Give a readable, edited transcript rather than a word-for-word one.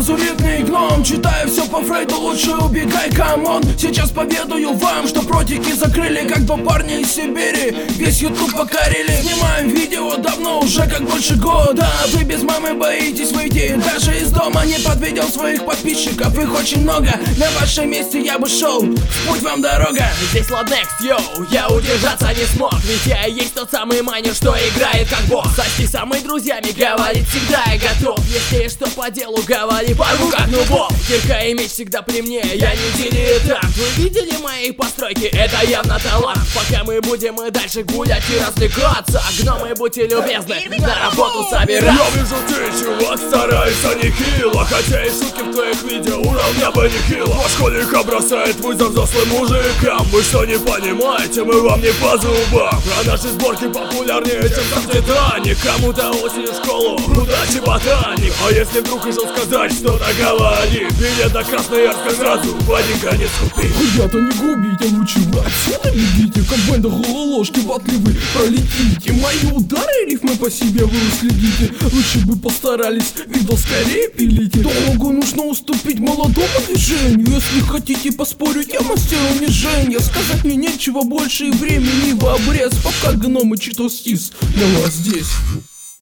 лазуритный гном. Читаю все по Фрейду, лучше убегай, камон. Сейчас поведаю вам, что протики закрыли, как два парня из Сибири. Весь ютуб покорили. Снимаем видео давно, уже как больше года. Вы без мамы боитесь выйти даже из дома. Не подведел своих подписчиков, их очень много. На вашем месте я бы шел, в путь вам дорога. Здесь Ладнекс, йоу, я удержаться не смог. Ведь я и есть тот самый майнер, что играет как бог. Сочти самыми друзьями, говорит всегда я готов. Если что по делу, говори порву как нубов. Кирка и меч всегда при мне, я не дилетант. Вы видели мои постройки? Это явно талант. Пока мы будем и дальше гулять и развлекаться, гномы, будьте любезны, на работу собирать. Я вижу, ты, чувак, стараешься нехило. Хотя и шутки в твоих видео уровня бы нехило. Ваш школьника бросает вызов взрослым мужикам. Вы что не понимаете, мы вам не по зубам. Про наши сборки популярнее, чем сам Титаник. Кому-то осенью в школу, удачи, ботаник. А если вдруг решил сказать что-то, говори. Билет до Красноярска сразу в один конец купи. Я-то не губите, лучше вы отсюда бегите. Как банда головолошки батли вы пролетите. Мои удары рифмы по себе вы уследите. Лучше бы постарались, видос скорее пилите. Дорогу нужно уступить молодому движению. Если хотите поспорить, я мастер унижения. Сказать мне нечего больше и времени в обрез. Пока гномы читостис для вас здесь.